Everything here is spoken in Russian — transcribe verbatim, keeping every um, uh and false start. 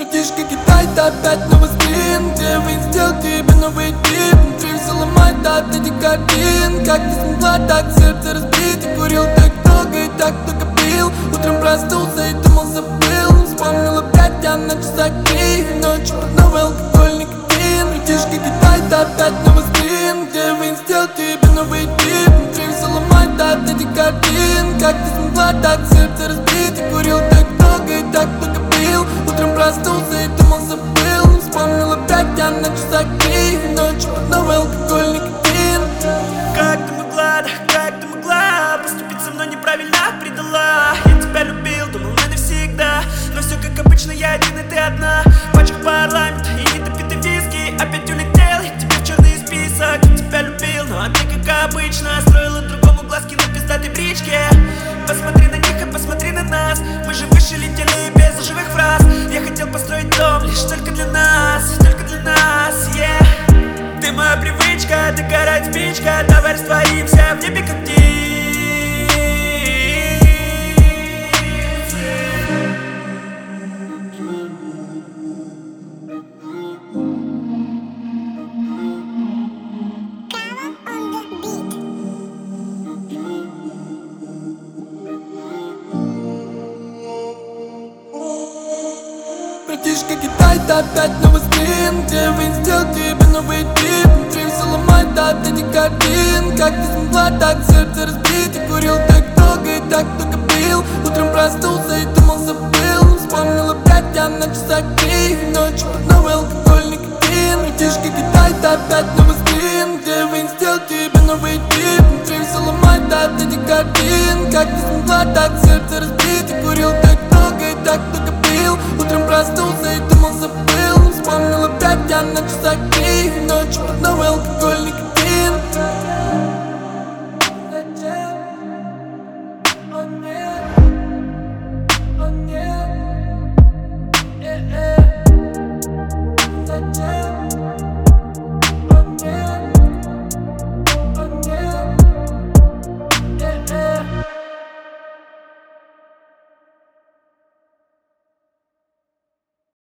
Братишка, Китай, ты опять новый скрин, где вы сделал тебе новый тип. Внутри все ломает от этих картин. Как ты смогла так сердце разбить? И курил так долго и так много пил. Утром проснулся и думал забыл. Вспомнил опять я на часах три. Ночью под новый алкоголь, никотин. Братишка, Китай, ты опять новый скрин, где вы сделал тебе новый тип. Внутри все ломает от этих картин. Как ты смогла так сердце разбить? И курил так долго и так много пил. Утром проснулся и думал забыл. Вспомнил опять я на часах три. Ночью под новый алкоголь, никотин. Как ты могла, да как ты могла поступить со мной неправильно, предала? Я тебя любил, думал мы навсегда. Но все как обычно, я один и ты одна. Пачка парламента и недопитый виски. Опять улетел, я тебе в черный список. Я тебя любил, но ты как обычно строила другому глазки на пиздатой бричке. Посмотри на них и посмотри на нас. Мы же выше летели без лживых фраз. Я хотел построить дом лишь только для нас, только для нас, yeah. Ты моя привычка, догорает спичка. Давай растворимся в небе как птицы. Братишка, Китай, ты опять новый скрин, где вы сделал тебе новый тип. Внутри все ломает от этих картин. Как ты смогла так сердце разбить? И курил так долго и так много пил. Утром проснулся и думал забыл. Вспомнил опять я на часах три. Ночью под новый алкоголь, никотин. Братишка, Китай, ты опять новый скрин, где вы сделал тебе новый тип. Внутри все ломает от этих картин. Как ты смогла так сердце